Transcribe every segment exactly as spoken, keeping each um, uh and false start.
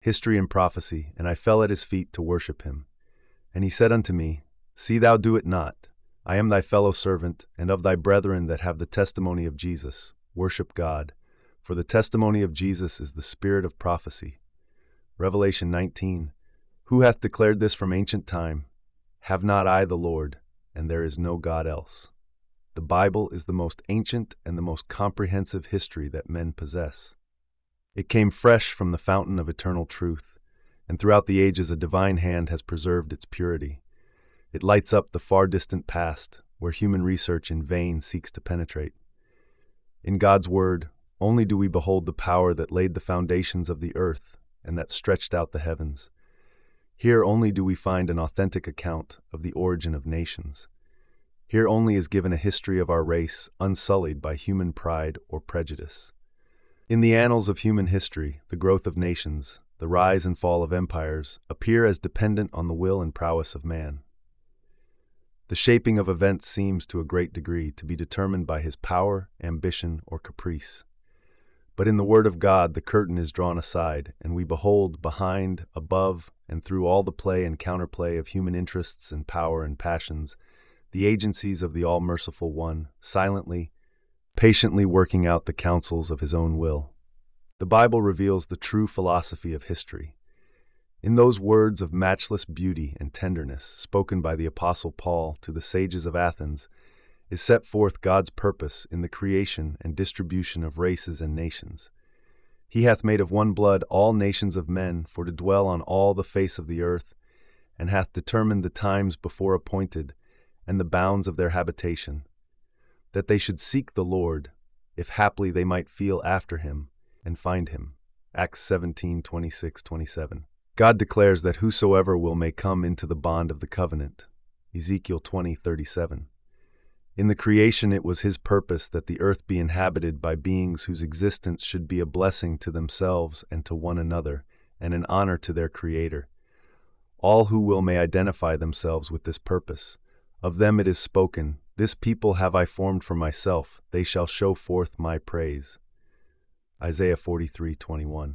history and prophecy, and I fell at his feet to worship him. And he said unto me, See thou do it not. I am thy fellow servant, and of thy brethren that have the testimony of Jesus. Worship God, for the testimony of Jesus is the spirit of prophecy. Revelation nineteen. Who hath declared this from ancient time? Have not I the Lord, and there is no God else. The Bible is the most ancient and the most comprehensive history that men possess. It came fresh from the fountain of eternal truth, and throughout the ages a divine hand has preserved its purity. It lights up the far distant past, where human research in vain seeks to penetrate. In God's word, only do we behold the power that laid the foundations of the earth and that stretched out the heavens. Here only do we find an authentic account of the origin of nations. Here only is given a history of our race unsullied by human pride or prejudice. In the annals of human history, the growth of nations, the rise and fall of empires, appear as dependent on the will and prowess of man. The shaping of events seems to a great degree to be determined by his power, ambition, or caprice. But in the Word of God the curtain is drawn aside, and we behold behind, above, and through all the play and counterplay of human interests and power and passions, the agencies of the all-merciful One, silently, patiently working out the counsels of his own will. The Bible reveals the true philosophy of history. In those words of matchless beauty and tenderness spoken by the Apostle Paul to the sages of Athens is set forth God's purpose in the creation and distribution of races and nations. He hath made of one blood all nations of men for to dwell on all the face of the earth, and hath determined the times before appointed and the bounds of their habitation, that they should seek the Lord, if haply they might feel after him and find him. Acts seventeen, twenty-six, twenty-seven. God declares that whosoever will may come into the bond of the covenant. Ezekiel twenty, thirty-seven. In the creation it was his purpose that the earth be inhabited by beings whose existence should be a blessing to themselves and to one another, and an honor to their Creator. All who will may identify themselves with this purpose. Of them it is spoken, This people have I formed for myself, they shall show forth my praise. Isaiah forty-three, twenty-one.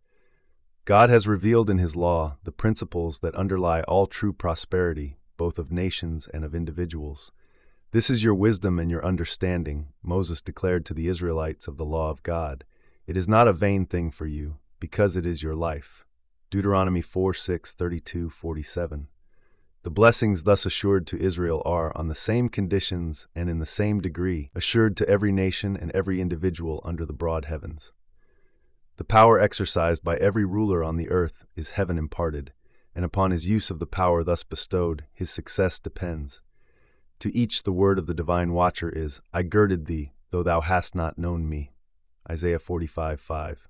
God has revealed in his law the principles that underlie all true prosperity, both of nations and of individuals. This is your wisdom and your understanding, Moses declared to the Israelites of the law of God. It is not a vain thing for you, because it is your life. Deuteronomy four, six, thirty-two, forty-seven. The blessings thus assured to Israel are, on the same conditions and in the same degree, assured to every nation and every individual under the broad heavens. The power exercised by every ruler on the earth is heaven imparted, and upon his use of the power thus bestowed, his success depends. To each the word of the divine watcher is, I girded thee, though thou hast not known me. Isaiah forty-five, five.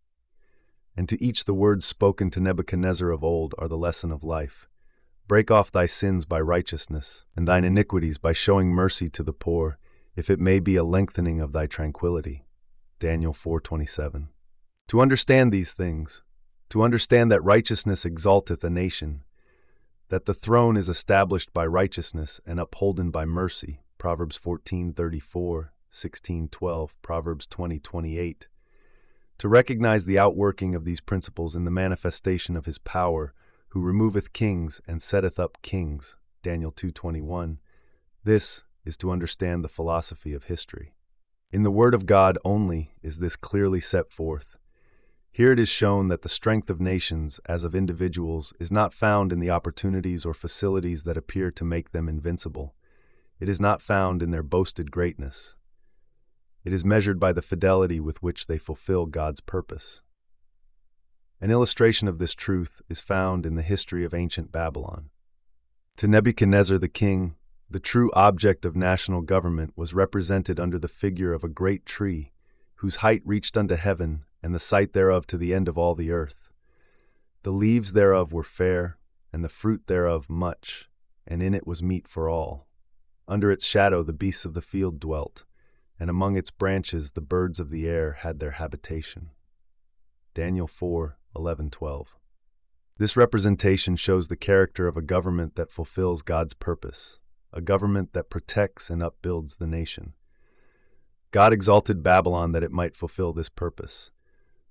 And to each the words spoken to Nebuchadnezzar of old are the lesson of life. Break off thy sins by righteousness, and thine iniquities by showing mercy to the poor, if it may be a lengthening of thy tranquility. Daniel four, twenty-seven. To understand these things, to understand that righteousness exalteth a nation, that the throne is established by righteousness and upholden by mercy, Proverbs fourteen, thirty-four, sixteen, twelve, Proverbs twenty, twenty-eight. To recognize the outworking of these principles in the manifestation of his power, who removeth kings and setteth up kings, Daniel two, twenty-one. This is to understand the philosophy of history. In the Word of God only is this clearly set forth. Here it is shown that the strength of nations, as of individuals, is not found in the opportunities or facilities that appear to make them invincible. It is not found in their boasted greatness. It is measured by the fidelity with which they fulfill God's purpose. An illustration of this truth is found in the history of ancient Babylon. To Nebuchadnezzar the king, the true object of national government was represented under the figure of a great tree, whose height reached unto heaven, and the sight thereof to the end of all the earth. The leaves thereof were fair, and the fruit thereof much, and in it was meat for all. Under its shadow the beasts of the field dwelt, and among its branches the birds of the air had their habitation. Daniel four, eleven, twelve. This representation shows the character of a government that fulfills God's purpose, a government that protects and upbuilds the nation. God exalted Babylon that it might fulfill this purpose.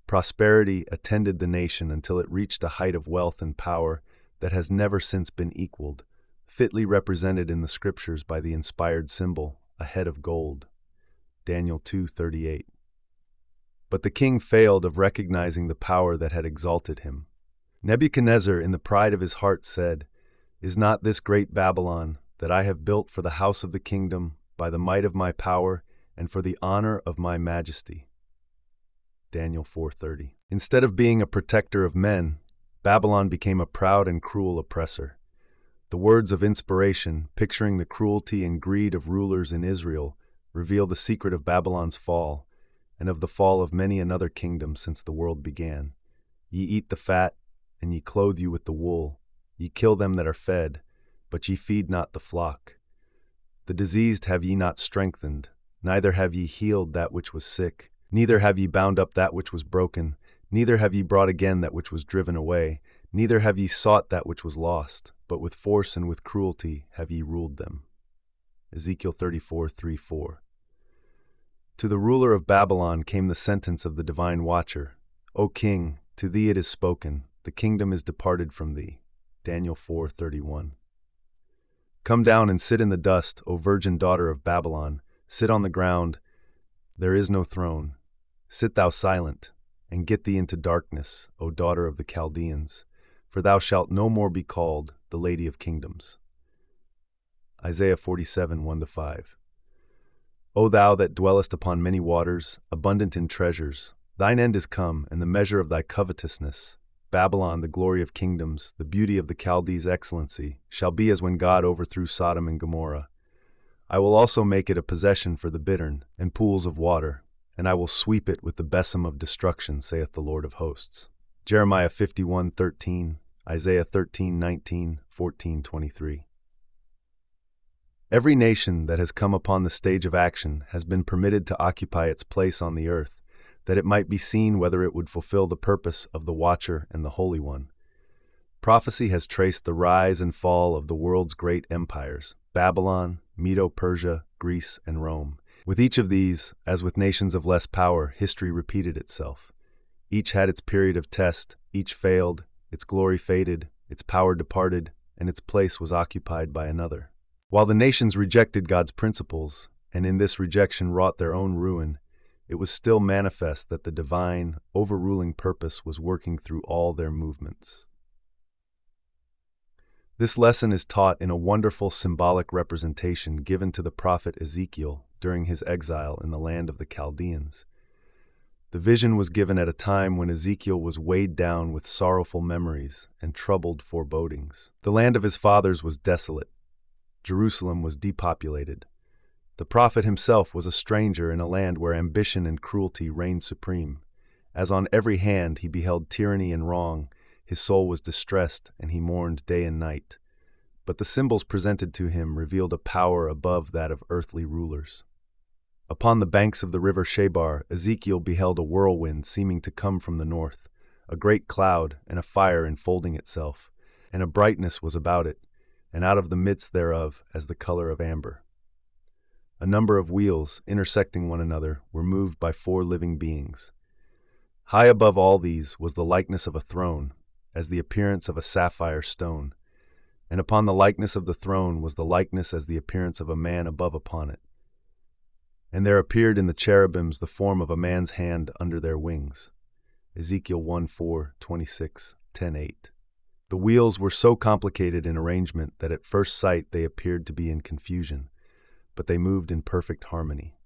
Prosperity attended the nation until it reached a height of wealth and power that has never since been equaled, fitly represented in the scriptures by the inspired symbol, a head of gold. Daniel two thirty-eight. But the king failed of recognizing the power that had exalted him. Nebuchadnezzar, in the pride of his heart, said, "Is not this great Babylon, that I have built for the house of the kingdom, by the might of my power, and for the honor of my majesty?" Daniel four thirty. Instead of being a protector of men, Babylon became a proud and cruel oppressor. The words of inspiration, picturing the cruelty and greed of rulers in Israel, reveal the secret of Babylon's fall, and of the fall of many another kingdom since the world began. Ye eat the fat, and ye clothe you with the wool. Ye kill them that are fed, but ye feed not the flock. The diseased have ye not strengthened, neither have ye healed that which was sick, neither have ye bound up that which was broken, neither have ye brought again that which was driven away, neither have ye sought that which was lost, but with force and with cruelty have ye ruled them. Ezekiel thirty-four three four. To the ruler of Babylon came the sentence of the divine watcher, O king, to thee it is spoken, the kingdom is departed from thee. Daniel four thirty-one. Come down and sit in the dust, O virgin daughter of Babylon, sit on the ground, there is no throne. Sit thou silent, and get thee into darkness, O daughter of the Chaldeans, for thou shalt no more be called the Lady of Kingdoms. Isaiah forty-seven one to five. O thou that dwellest upon many waters, abundant in treasures, thine end is come, and the measure of thy covetousness, Babylon, the glory of kingdoms, the beauty of the Chaldees' excellency, shall be as when God overthrew Sodom and Gomorrah. I will also make it a possession for the bittern, and pools of water, and I will sweep it with the besom of destruction, saith the Lord of hosts. Jeremiah fifty-one thirteen, Isaiah thirteen nineteen, fourteen twenty-three. Every nation that has come upon the stage of action has been permitted to occupy its place on the earth, that it might be seen whether it would fulfill the purpose of the Watcher and the Holy One. Prophecy has traced the rise and fall of the world's great empires, Babylon, Medo-Persia, Greece, and Rome. With each of these, as with nations of less power, history repeated itself. Each had its period of test, each failed, its glory faded, its power departed, and its place was occupied by another. While the nations rejected God's principles, and in this rejection wrought their own ruin, it was still manifest that the divine, overruling purpose was working through all their movements. This lesson is taught in a wonderful symbolic representation given to the prophet Ezekiel during his exile in the land of the Chaldeans. The vision was given at a time when Ezekiel was weighed down with sorrowful memories and troubled forebodings. The land of his fathers was desolate. Jerusalem was depopulated. The prophet himself was a stranger in a land where ambition and cruelty reigned supreme. As on every hand he beheld tyranny and wrong, his soul was distressed and he mourned day and night. But the symbols presented to him revealed a power above that of earthly rulers. Upon the banks of the river Shebar, Ezekiel beheld a whirlwind seeming to come from the north, a great cloud and a fire enfolding itself, and a brightness was about it, and out of the midst thereof as the color of amber. A number of wheels, intersecting one another, were moved by four living beings. High above all these was the likeness of a throne, as the appearance of a sapphire stone, and upon the likeness of the throne was the likeness as the appearance of a man above upon it. And there appeared in the cherubims the form of a man's hand under their wings. Ezekiel one four, twenty-six, ten eight. The wheels were so complicated in arrangement that at first sight they appeared to be in confusion, but they moved in perfect harmony.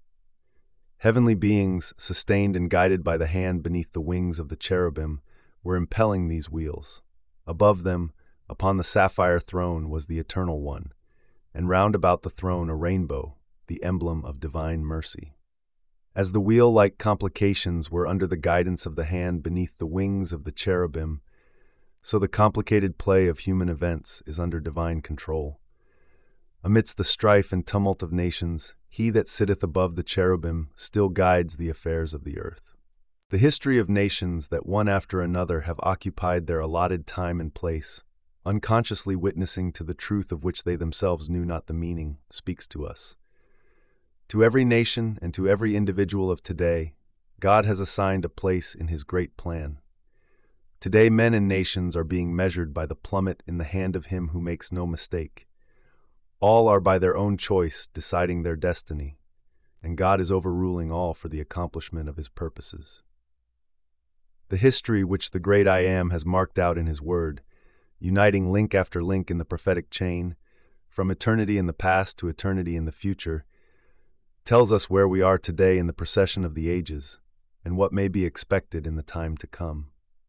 Heavenly beings, sustained and guided by the hand beneath the wings of the cherubim, were impelling these wheels. Above them, upon the sapphire throne, was the Eternal One, and round about the throne a rainbow, the emblem of divine mercy. As the wheel-like complications were under the guidance of the hand beneath the wings of the cherubim, so the complicated play of human events is under divine control. Amidst the strife and tumult of nations, he that sitteth above the cherubim still guides the affairs of the earth. The history of nations that one after another have occupied their allotted time and place, unconsciously witnessing to the truth of which they themselves knew not the meaning, speaks to us. To every nation and to every individual of today, God has assigned a place in his great plan. Today, men and nations are being measured by the plummet in the hand of him who makes no mistake. All are by their own choice deciding their destiny, and God is overruling all for the accomplishment of his purposes. The history which the great I Am has marked out in his word, uniting link after link in the prophetic chain, from eternity in the past to eternity in the future, tells us where we are today in the procession of the ages, and what may be expected in the time to come.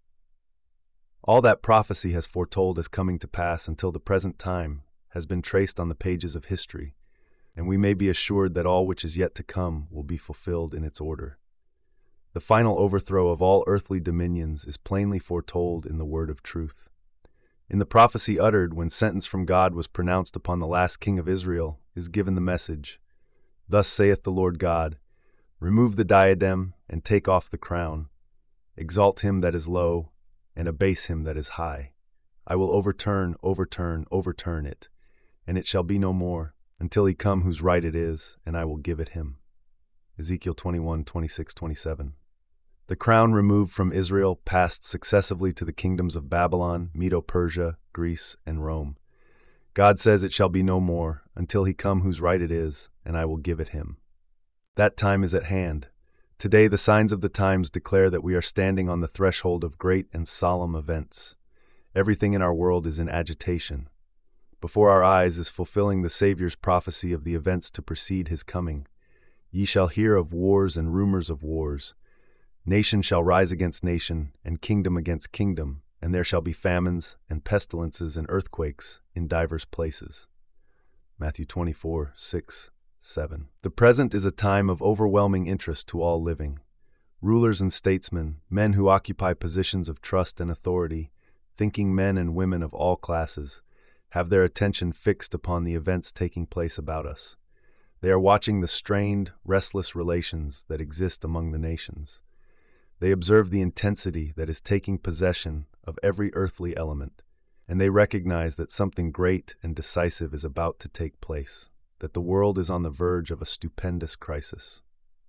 All that prophecy has foretold as coming to pass until the present time has been traced on the pages of history, and we may be assured that all which is yet to come will be fulfilled in its order. The final overthrow of all earthly dominions is plainly foretold in the word of truth. In the prophecy uttered when sentence from God was pronounced upon the last king of Israel is given the message, "Thus saith the Lord God, remove the diadem and take off the crown. Exalt him that is low, and abase him that is high. I will overturn, overturn, overturn it, and it shall be no more, until he come whose right it is, and I will give it him." Ezekiel twenty-one, twenty-six, twenty-seven. The crown removed from Israel passed successively to the kingdoms of Babylon, Medo-Persia, Greece, and Rome. God says it shall be no more, until he come whose right it is, and I will give it him. That time is at hand. Today the signs of the times declare that we are standing on the threshold of great and solemn events. Everything in our world is in agitation. Before our eyes is fulfilling the Savior's prophecy of the events to precede his coming. Ye shall hear of wars and rumors of wars. Nation shall rise against nation, and kingdom against kingdom, and there shall be famines, and pestilences, and earthquakes in divers places. Matthew twenty-four, six, seven. The present is a time of overwhelming interest to all living. Rulers and statesmen, men who occupy positions of trust and authority, thinking men and women of all classes, have their attention fixed upon the events taking place about us. They are watching the strained, restless relations that exist among the nations. They observe the intensity that is taking possession of every earthly element, and they recognize that something great and decisive is about to take place, that the world is on the verge of a stupendous crisis.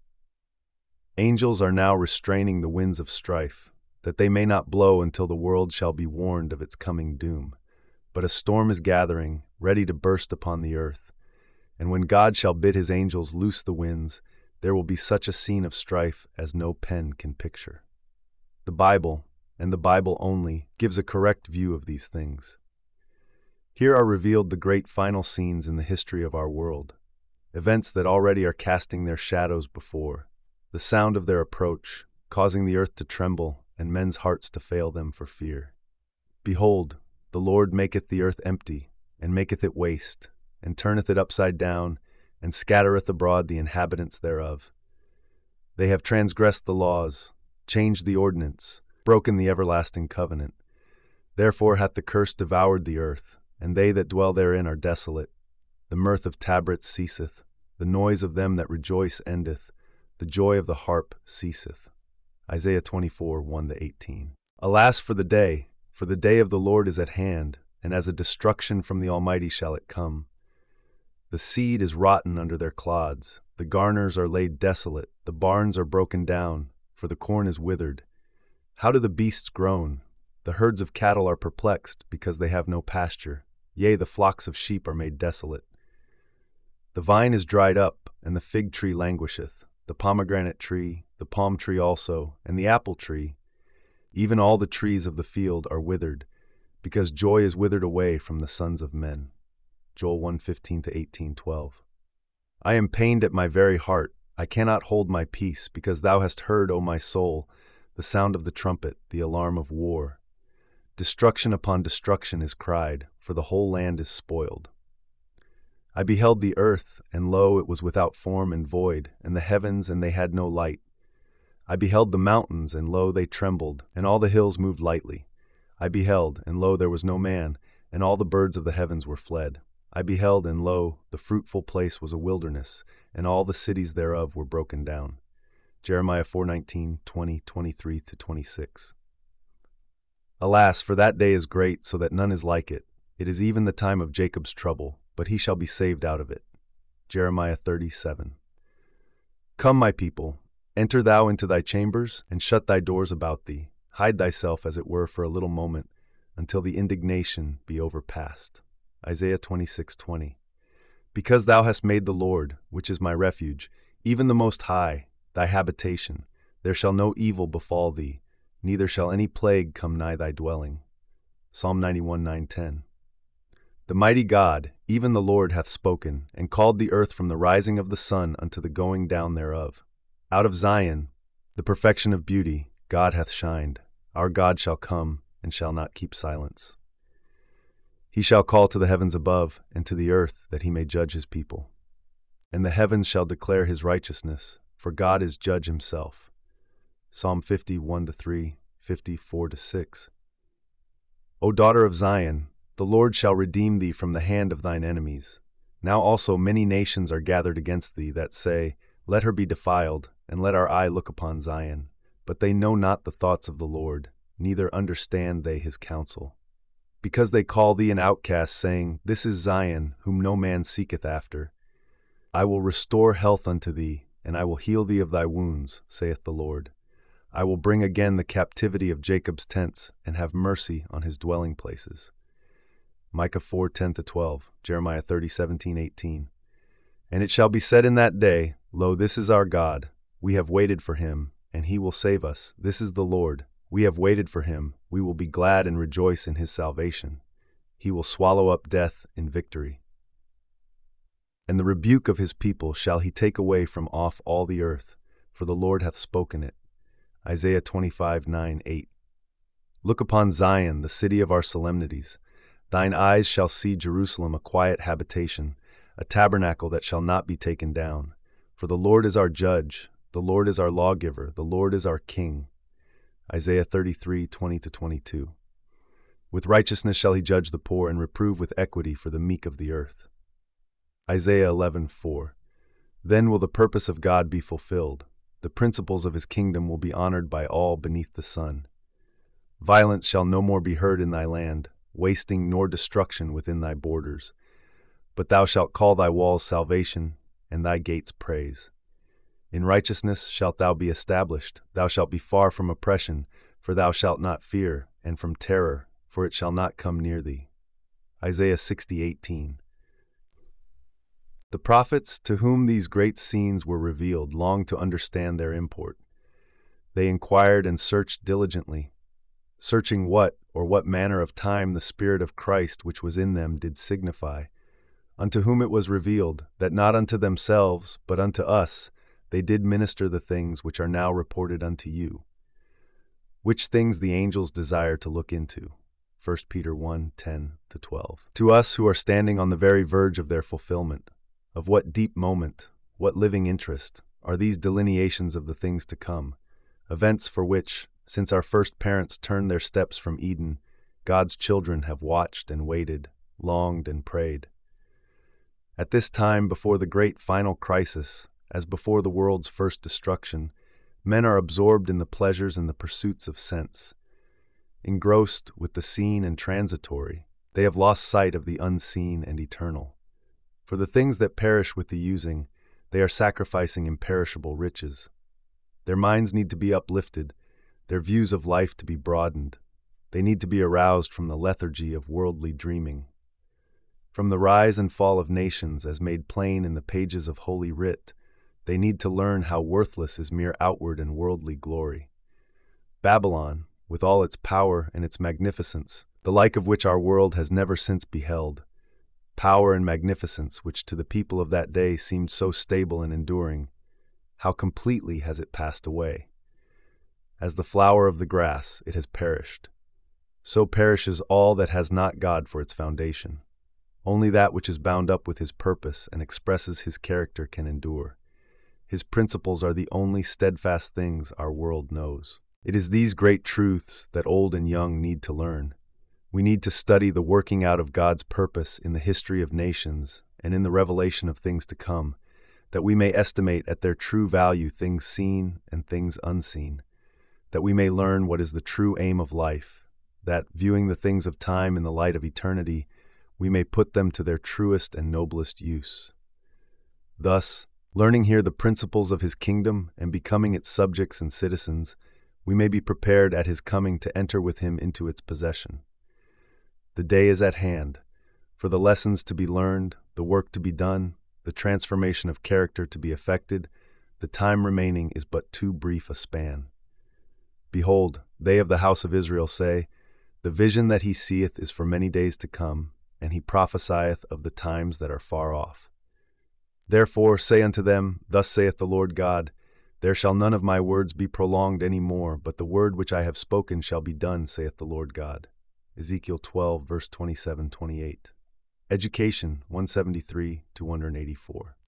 Angels are now restraining the winds of strife, that they may not blow until the world shall be warned of its coming doom. But a storm is gathering, ready to burst upon the earth, and when God shall bid his angels loose the winds, there will be such a scene of strife as no pen can picture. The Bible, and the Bible only, gives a correct view of these things. Here are revealed the great final scenes in the history of our world, events that already are casting their shadows before, the sound of their approach, causing the earth to tremble and men's hearts to fail them for fear. Behold, the Lord maketh the earth empty, and maketh it waste, and turneth it upside down, and scattereth abroad the inhabitants thereof. They have transgressed the laws, changed the ordinance, broken the everlasting covenant. Therefore hath the curse devoured the earth, and they that dwell therein are desolate. The mirth of tabrets ceaseth, the noise of them that rejoice endeth, the joy of the harp ceaseth. Isaiah twenty-four, one to eighteen. Alas for the day, for the day of the Lord is at hand, and as a destruction from the Almighty shall it come. The seed is rotten under their clods, the garners are laid desolate, the barns are broken down, for the corn is withered. How do the beasts groan? The herds of cattle are perplexed, because they have no pasture. Yea, the flocks of sheep are made desolate. The vine is dried up, and the fig tree languisheth, the pomegranate tree, the palm tree also, and the apple tree. Even all the trees of the field are withered, because joy is withered away from the sons of men. Joel one, fifteen to eighteen, twelve. I am pained at my very heart. I cannot hold my peace, because thou hast heard, O my soul, the sound of the trumpet, the alarm of war. Destruction upon destruction is cried, for the whole land is spoiled. I beheld the earth, and lo, it was without form and void, and the heavens, and they had no light. I beheld the mountains, and lo, they trembled, and all the hills moved lightly. I beheld, and lo, there was no man, and all the birds of the heavens were fled. I beheld, and lo, the fruitful place was a wilderness, and all the cities thereof were broken down. Jeremiah four nineteen, twenty, twenty-three to twenty-six. Alas, for that day is great, so that none is like it. It is even the time of Jacob's trouble, but he shall be saved out of it. Jeremiah thirty-seven. Come, my people, Enter thou into thy chambers, and shut thy doors about thee. Hide thyself, as it were, for a little moment, until the indignation be overpast. Isaiah twenty-six twenty. Because thou hast made the Lord, which is my refuge, even the Most High, thy habitation, there shall no evil befall thee, neither shall any plague come nigh thy dwelling. Psalm ninety-one nine ten. The mighty God, even the Lord, hath spoken, and called the earth from the rising of the sun unto the going down thereof. Out of Zion, the perfection of beauty, God hath shined. Our God shall come, and shall not keep silence. He shall call to the heavens above, and to the earth, that he may judge his people. And the heavens shall declare his righteousness, for God is judge himself. Psalm fifty, one to three, fifty, four to six. O daughter of Zion, the Lord shall redeem thee from the hand of thine enemies. Now also many nations are gathered against thee, that say, Let her be defiled, and let our eye look upon Zion. But they know not the thoughts of the Lord, neither understand they his counsel. Because they call thee an outcast, saying, This is Zion, whom no man seeketh after. I will restore health unto thee, and I will heal thee of thy wounds, saith the Lord. I will bring again the captivity of Jacob's tents, and have mercy on his dwelling places. Micah four ten to twelve, Jeremiah thirty seventeen eighteen. And it shall be said in that day, Lo, this is our God. We have waited for him, and he will save us. This is the Lord. We have waited for him. We will be glad and rejoice in his salvation. He will swallow up death in victory. And the rebuke of his people shall he take away from off all the earth, for the Lord hath spoken it. Isaiah twenty-five nine eight. Look upon Zion, the city of our solemnities. Thine eyes shall see Jerusalem, a quiet habitation, a tabernacle that shall not be taken down. For the Lord is our judge, the Lord is our lawgiver, the Lord is our king. Isaiah thirty-three twenty to twenty-two. With righteousness shall he judge the poor, and reprove with equity for the meek of the earth. Isaiah eleven four. Then will the purpose of God be fulfilled. The principles of his kingdom will be honored by all beneath the sun. Violence shall no more be heard in thy land, wasting nor destruction within thy borders. But thou shalt call thy walls salvation, and thy gates praise. In righteousness shalt thou be established. Thou shalt be far from oppression, for thou shalt not fear, and from terror, for it shall not come near thee. Isaiah sixty eighteen. The prophets, to whom these great scenes were revealed, longed to understand their import. They inquired and searched diligently, searching what or what manner of time the Spirit of Christ which was in them did signify, unto whom it was revealed, that not unto themselves, but unto us, they did minister the things which are now reported unto you, which things the angels desire to look into. First Peter one ten to twelve. To us who are standing on the very verge of their fulfillment, of what deep moment, what living interest, are these delineations of the things to come, events for which, since our first parents turned their steps from Eden, God's children have watched and waited, longed and prayed. At this time, before the great final crisis, as before the world's first destruction, men are absorbed in the pleasures and the pursuits of sense. Engrossed with the seen and transitory, they have lost sight of the unseen and eternal. For the things that perish with the using, they are sacrificing imperishable riches. Their minds need to be uplifted, their views of life to be broadened. They need to be aroused from the lethargy of worldly dreaming. From the rise and fall of nations, as made plain in the pages of Holy Writ, they need to learn how worthless is mere outward and worldly glory. Babylon, with all its power and its magnificence, the like of which our world has never since beheld, power and magnificence which to the people of that day seemed so stable and enduring, how completely has it passed away. As the flower of the grass, it has perished. So perishes all that has not God for its foundation. Only that which is bound up with his purpose and expresses his character can endure. His principles are the only steadfast things our world knows. It is these great truths that old and young need to learn. We need to study the working out of God's purpose in the history of nations and in the revelation of things to come, that we may estimate at their true value things seen and things unseen, that we may learn what is the true aim of life, that, viewing the things of time in the light of eternity, we may put them to their truest and noblest use. Thus, Learning here the principles of his kingdom and becoming its subjects and citizens, we may be prepared at his coming to enter with him into its possession. The day is at hand, for the lessons to be learned, the work to be done, the transformation of character to be effected. The time remaining is but too brief a span. Behold, they of the house of Israel say, the vision that he seeth is for many days to come, and he prophesieth of the times that are far off. Therefore say unto them, Thus saith the Lord God, There shall none of my words be prolonged any more, but the word which I have spoken shall be done, saith the Lord God. Ezekiel twelve, verse twenty-seven to twenty-eight. Education one seventy-three to one eighty-four.